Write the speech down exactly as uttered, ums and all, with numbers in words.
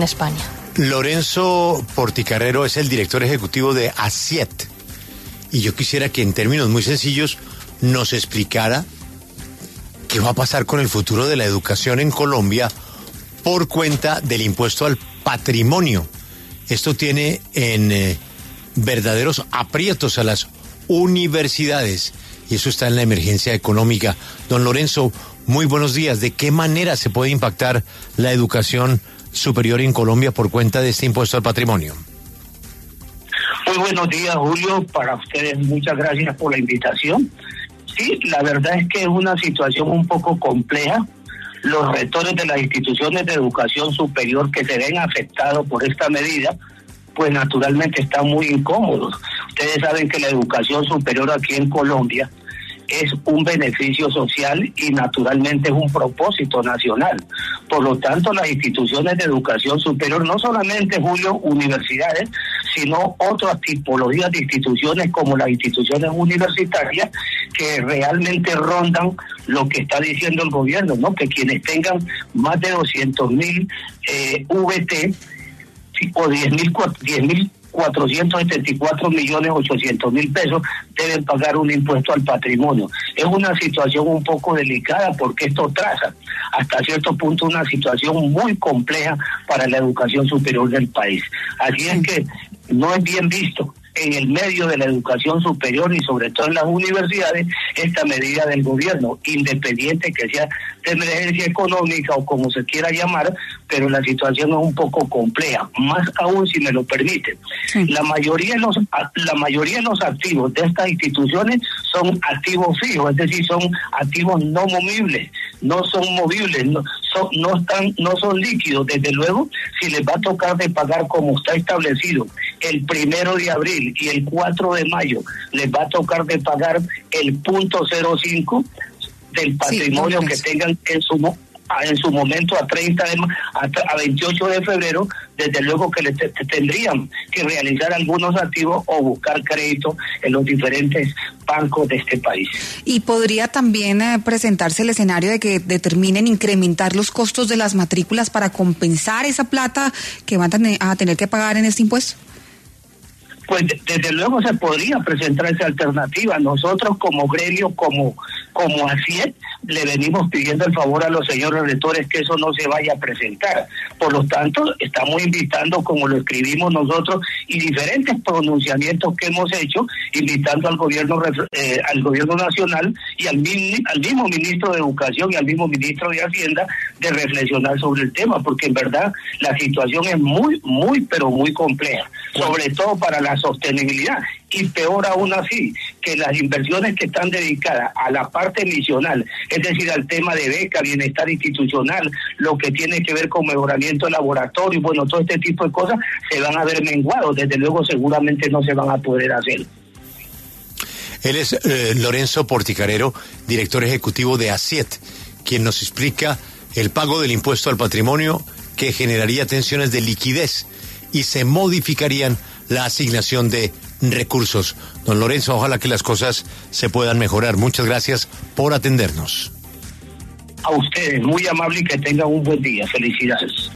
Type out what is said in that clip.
en España. Lorenzo Porticarrero es el director ejecutivo de ASIET. Y yo quisiera que en términos muy sencillos nos explicara qué va a pasar con el futuro de la educación en Colombia por cuenta del impuesto al patrimonio. Esto tiene en eh, verdaderos aprietos a las universidades y eso está en la emergencia económica. Don Lorenzo, muy buenos días. ¿De qué manera se puede impactar la educación superior en Colombia por cuenta de este impuesto al patrimonio? Muy buenos días, Julio. Para ustedes, muchas gracias por la invitación. Sí, la verdad es que es una situación un poco compleja. Los rectores de las instituciones de educación superior que se ven afectados por esta medida, pues naturalmente están muy incómodos. Ustedes saben que la educación superior aquí en Colombia es un beneficio social y naturalmente es un propósito nacional. Por lo tanto, las instituciones de educación superior, no solamente, Julio, universidades, sino otras tipologías de instituciones como las instituciones universitarias que realmente rondan lo que está diciendo el gobierno, ¿no? Que quienes tengan más de doscientos mil eh, V T o diez mil cuatrocientos setenta y cuatro millones ochocientos mil pesos deben pagar un impuesto al patrimonio. Es una situación un poco delicada porque esto traza hasta cierto punto una situación muy compleja para la educación superior del país. Así es que no es bien visto en el medio de la educación superior y sobre todo en las universidades esta medida del gobierno, independiente que sea de emergencia económica o como se quiera llamar, pero la situación es un poco compleja, más aún si me lo permite. Sí. La mayoría de los la mayoría de los activos de estas instituciones son activos fijos, es decir, son activos no movibles, no son movibles, no son no están no son líquidos. Desde luego, si les va a tocar de pagar como está establecido el primero de abril y el cuatro de mayo, les va a tocar de pagar el punto cero cinco del patrimonio sí, que tengan en su en su momento a treinta de a, a veintiocho de febrero. Desde luego que le te, te tendrían que realizar algunos activos o buscar crédito en los diferentes bancos de este país. Y podría también eh, presentarse el escenario de que determinen incrementar los costos de las matrículas para compensar esa plata que van a tener que pagar en este impuesto. Pues desde luego se podría presentar esa alternativa. Nosotros como gremio, como como ASIET, le venimos pidiendo el favor a los señores rectores que eso no se vaya a presentar. Por lo tanto, estamos invitando, como lo escribimos nosotros, y diferentes pronunciamientos que hemos hecho, invitando al gobierno eh, al gobierno nacional y al, al mismo ministro de Educación y al mismo ministro de Hacienda de reflexionar sobre el tema, porque en verdad la situación es muy, muy, pero muy compleja, sobre todo para la sostenibilidad. Y peor aún así, que las inversiones que están dedicadas a la parte misional, es decir, al tema de beca, bienestar institucional, lo que tiene que ver con mejoramiento de laboratorio, bueno, todo este tipo de cosas se van a ver menguados, desde luego seguramente no se van a poder hacer. Él es eh, Lorenzo Porticarrero, director ejecutivo de ASIET, quien nos explica el pago del impuesto al patrimonio que generaría tensiones de liquidez y se modificarían la asignación de recursos. Don Lorenzo, ojalá que las cosas se puedan mejorar. Muchas gracias por atendernos. A ustedes, muy amable y que tengan un buen día. Felicidades.